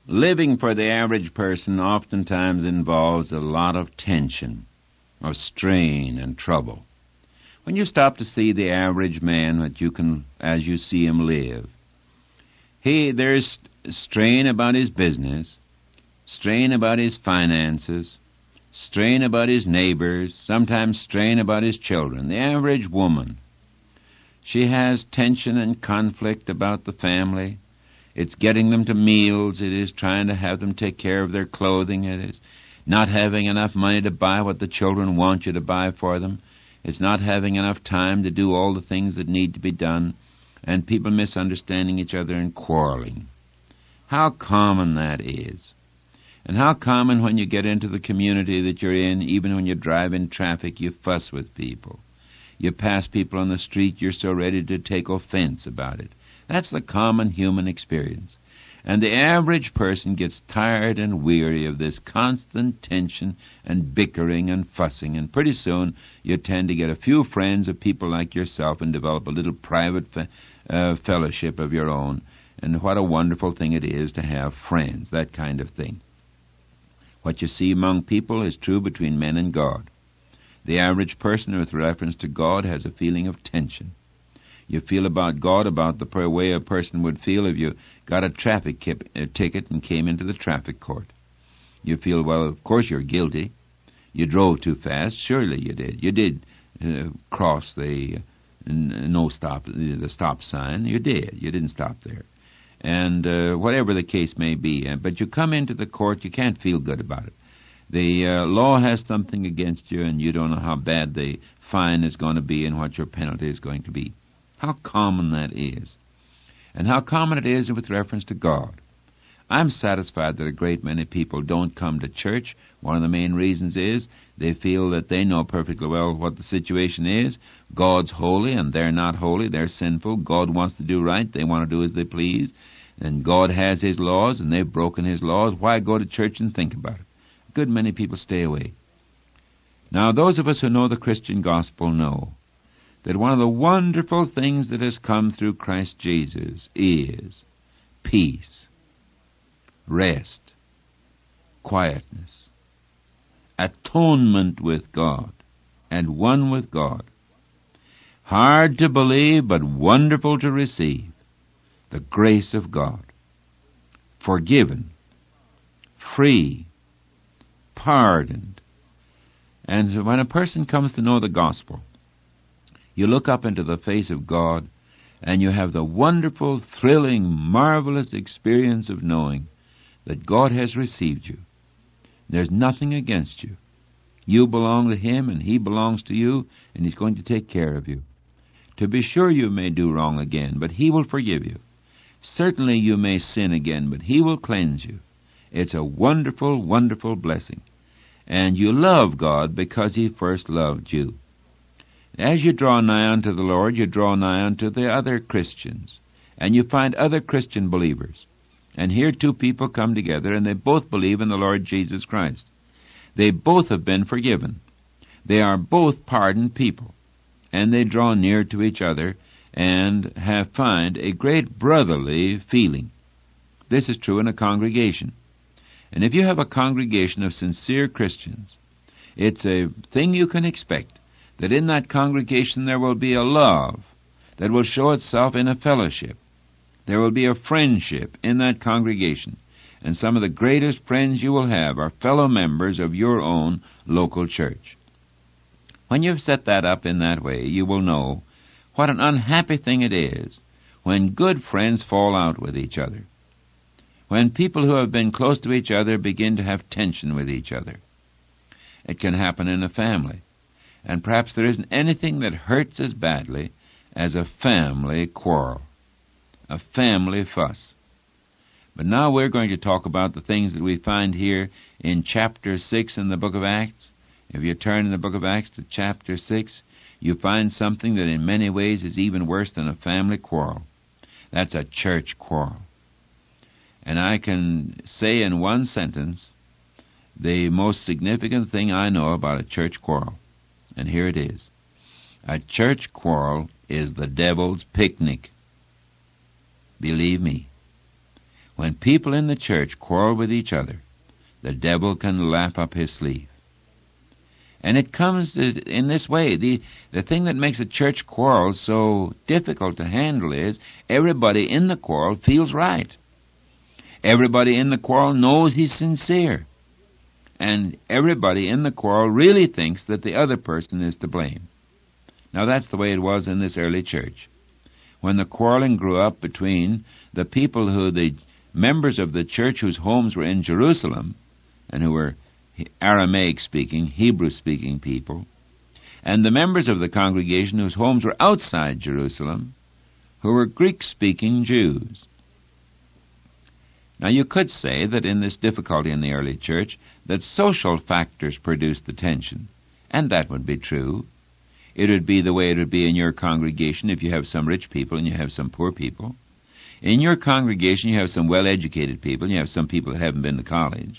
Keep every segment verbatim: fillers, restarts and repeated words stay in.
Living for the average person oftentimes involves a lot of tension, or strain and trouble. When you stop to see the average man, that you can, as you see him live, he there's strain about his business, strain about his finances, strain about his neighbors, sometimes strain about his children. The average woman, she has tension and conflict about the family. It's getting them to meals. It is trying to have them take care of their clothing. It is not having enough money to buy what the children want you to buy for them. It's not having enough time to do all the things that need to be done, and people misunderstanding each other and quarreling. How common that is. And how common when you get into the community that you're in, even when you drive in traffic, you fuss with people. You pass people on the street, you're so ready to take offense about it. That's the common human experience. And the average person gets tired and weary of this constant tension and bickering and fussing, and pretty soon you tend to get a few friends of people like yourself and develop a little private fe- uh, fellowship of your own. And what a wonderful thing it is to have friends, that kind of thing. What you see among people is true between men and God. The average person with reference to God has a feeling of tension. You feel about God about the way a person would feel if you got a traffic kip, a ticket and came into the traffic court. You feel, well, of course you're guilty. You drove too fast. Surely you did. You did uh, cross the uh, no stop, the stop sign. You did. You didn't stop there. And uh, whatever the case may be. Uh, but you come into the court, you can't feel good about it. The uh, law has something against you, and you don't know how bad the fine is going to be and what your penalty is going to be. How common that is. And how common it is with reference to God. I'm satisfied that a great many people don't come to church. One of the main reasons is they feel that they know perfectly well what the situation is. God's holy and they're not holy. They're sinful. God wants to do right. They want to do as they please. And God has His laws and they've broken His laws. Why go to church and think about it? A good many people stay away. Now, those of us who know the Christian gospel know that one of the wonderful things that has come through Christ Jesus is peace, rest, quietness, atonement with God, and one with God. Hard to believe, but wonderful to receive. The grace of God. Forgiven, free, pardoned. And when a person comes to know the gospel, you look up into the face of God, and you have the wonderful, thrilling, marvelous experience of knowing that God has received you. There's nothing against you. You belong to Him, and He belongs to you, and He's going to take care of you. To be sure, you may do wrong again, but He will forgive you. Certainly you may sin again, but He will cleanse you. It's a wonderful, wonderful blessing. And you love God because He first loved you. As you draw nigh unto the Lord, you draw nigh unto the other Christians, and you find other Christian believers. And here two people come together, and they both believe in the Lord Jesus Christ. They both have been forgiven. They are both pardoned people, and they draw near to each other and have find a great brotherly feeling. This is true in a congregation. And if you have a congregation of sincere Christians, it's a thing you can expect that in that congregation there will be a love that will show itself in a fellowship. There will be a friendship in that congregation. And some of the greatest friends you will have are fellow members of your own local church. When you've set that up in that way, you will know what an unhappy thing it is when good friends fall out with each other. When people who have been close to each other begin to have tension with each other. It can happen in a family. And perhaps there isn't anything that hurts as badly as a family quarrel, a family fuss. But now we're going to talk about the things that we find here in chapter six in the book of Acts. If you turn in the book of Acts to chapter six, you find something that in many ways is even worse than a family quarrel. That's a church quarrel. And I can say in one sentence the most significant thing I know about a church quarrel. And here it is. A church quarrel is the devil's picnic. Believe me. When people in the church quarrel with each other, the devil can laugh up his sleeve. And it comes in this way. The, the thing that makes a church quarrel so difficult to handle is everybody in the quarrel feels right. Everybody in the quarrel knows he's sincere. And everybody in the quarrel really thinks that the other person is to blame. Now that's the way it was in this early church. When the quarreling grew up between the people who, the members of the church whose homes were in Jerusalem, and who were Aramaic-speaking, Hebrew-speaking people, and the members of the congregation whose homes were outside Jerusalem, who were Greek-speaking Jews. Now you could say that in this difficulty in the early church, that social factors produced the tension, and that would be true. It would be the way it would be in your congregation if you have some rich people and you have some poor people. In your congregation you have some well-educated people and you have some people that haven't been to college.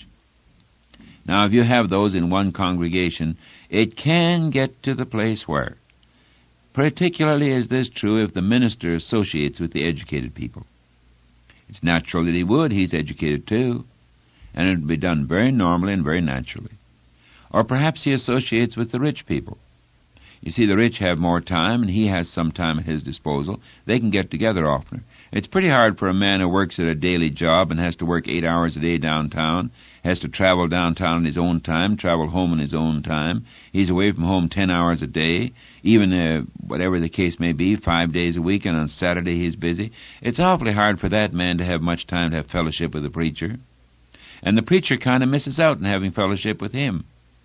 Now, if you have those in one congregation, it can get to the place where, particularly is this true if the minister associates with the educated people. It's natural that he would. He's educated too. And it would be done very normally and very naturally. Or perhaps he associates with the rich people. You see, the rich have more time, and he has some time at his disposal. They can get together oftener. It's pretty hard for a man who works at a daily job and has to work eight hours a day downtown, has to travel downtown in his own time, travel home in his own time. He's away from home ten hours a day, even uh, whatever the case may be, five days a week, and on Saturday he's busy. It's awfully hard for that man to have much time to have fellowship with the preacher. And the preacher kind of misses out on having fellowship with him.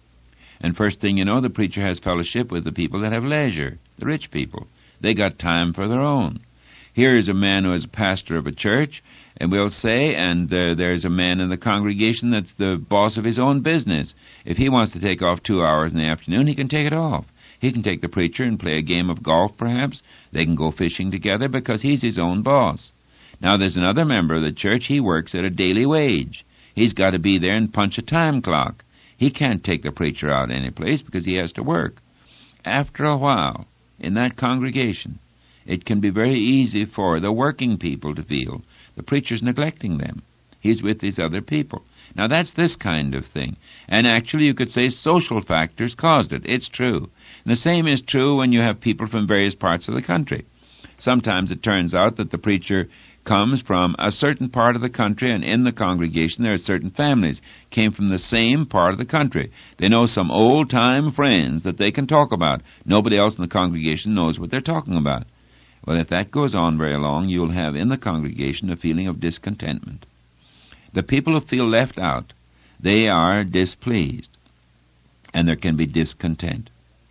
And first thing you know, the preacher has fellowship with the people that have leisure, the rich people. They got time for their own. Here is a man who is a pastor of a church, and we'll say, and uh, there's a man in the congregation that's the boss of his own business. If he wants to take off two hours in the afternoon, he can take it off. He can take the preacher and play a game of golf, perhaps. They can go fishing together because he's his own boss. Now, there's another member of the church. He works at a daily wage. He's got to be there and punch a time clock. He can't take the preacher out any place because he has to work. After a while, in that congregation, it can be very easy for the working people to feel the preacher's neglecting them. He's with these other people. Now, that's this kind of thing. And actually, you could say social factors caused it. It's true. And the same is true when you have people from various parts of the country. Sometimes it turns out that the preacher comes from a certain part of the country, and in the congregation there are certain families came from the same part of the country. They know some old-time friends that they can talk about. Nobody else in the congregation knows what they're talking about. Well, if that goes on very long, you'll have in the congregation a feeling of discontentment. The people who feel left out, they are displeased, and there can be discontent.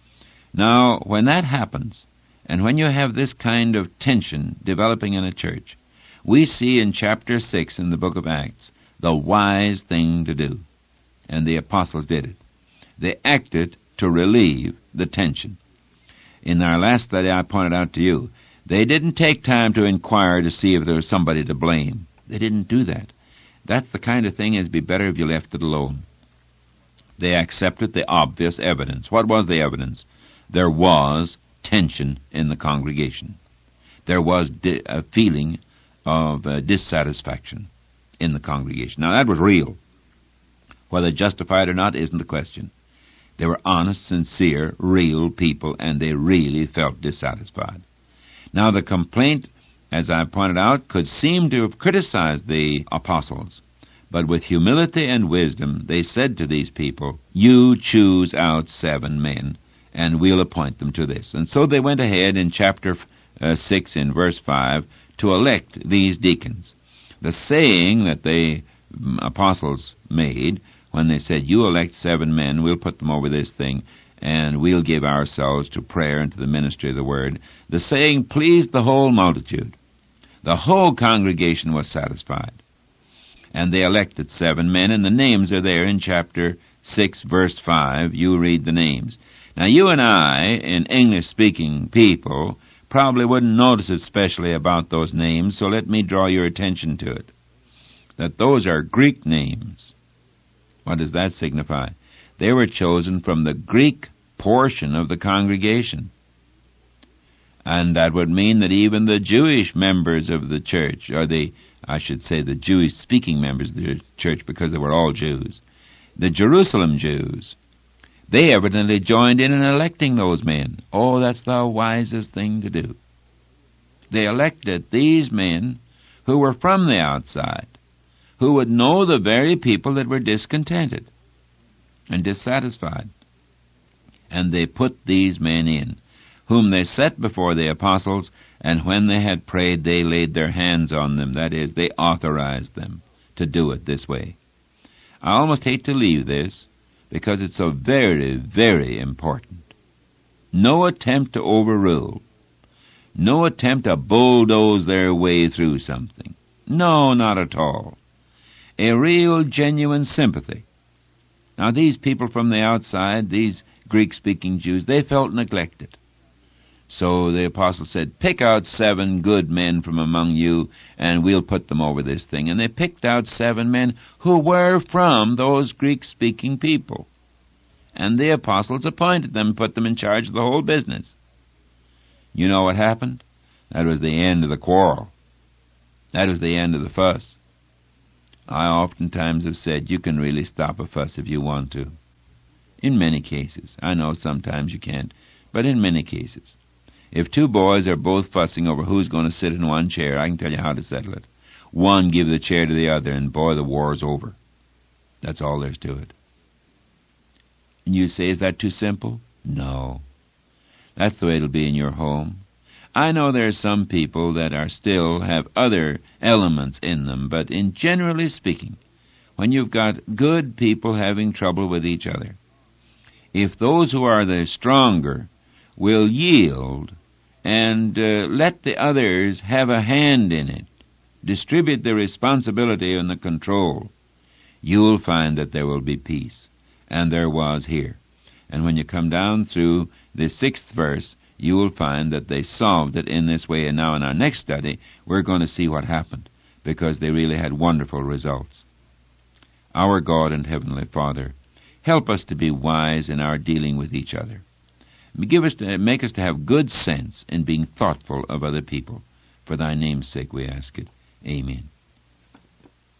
Now, when that happens, and when you have this kind of tension developing in a church, we see in chapter six in the book of Acts the wise thing to do. And the apostles did it. They acted to relieve the tension. In our last study, I pointed out to you, they didn't take time to inquire to see if there was somebody to blame. They didn't do that. That's the kind of thing it'd be better if you left it alone. They accepted the obvious evidence. What was the evidence? There was tension in the congregation. There was di- a feeling of uh, dissatisfaction in the congregation. Now, that was real. Whether justified or not isn't the question. They were honest, sincere, real people, and they really felt dissatisfied. Now, the complaint, as I pointed out, could seem to have criticized the apostles, but with humility and wisdom, they said to these people, "You choose out seven men, and we'll appoint them to this." And so they went ahead in chapter uh, six, in verse five, to elect these deacons. The saying that the apostles made when they said, "You elect seven men, we'll put them over this thing, and we'll give ourselves to prayer and to the ministry of the word," the saying pleased the whole multitude. The whole congregation was satisfied. And they elected seven men, and the names are there in chapter six, verse five. You read the names. Now, you and I, in English-speaking people, probably wouldn't notice especially about those names, so let me draw your attention to it. That those are Greek names. What does that signify? They were chosen from the Greek portion of the congregation. And that would mean that even the Jewish members of the church, or the, I should say the Jewish-speaking members of the church, because they were all Jews, the Jerusalem Jews, they evidently joined in in electing those men. Oh, that's the wisest thing to do. They elected these men who were from the outside, who would know the very people that were discontented and dissatisfied. And they put these men in, whom they set before the apostles, and when they had prayed, they laid their hands on them. That is, they authorized them to do it this way. I almost hate to leave this, because it's so very, very important. No attempt to overrule. No attempt to bulldoze their way through something. No, not at all. A real, genuine sympathy. Now, these people from the outside, these Greek-speaking Jews, they felt neglected. So the apostle said, pick out seven good men from among you, and we'll put them over this thing. And they picked out seven men who were from those Greek-speaking people. And the apostles appointed them, put them in charge of the whole business. You know what happened? That was the end of the quarrel. That was the end of the fuss. I oftentimes have said, you can really stop a fuss if you want to. In many cases. I know sometimes you can't, but in many cases. If two boys are both fussing over who's going to sit in one chair, I can tell you how to settle it. One give the chair to the other, and boy, the war's over. That's all there's to it. And you say, is that too simple? No. That's the way it'll be in your home. I know there are some people that are still have other elements in them, but in generally speaking, when you've got good people having trouble with each other, if those who are the stronger will yield and uh, let the others have a hand in it, distribute the responsibility and the control, you will find that there will be peace. And there was here. And when you come down through the sixth verse, you will find that they solved it in this way. And now in our next study, we're going to see what happened, because they really had wonderful results. Our God and Heavenly Father, help us to be wise in our dealing with each other. Give us to, make us to have good sense in being thoughtful of other people. For thy name's sake we ask it. Amen.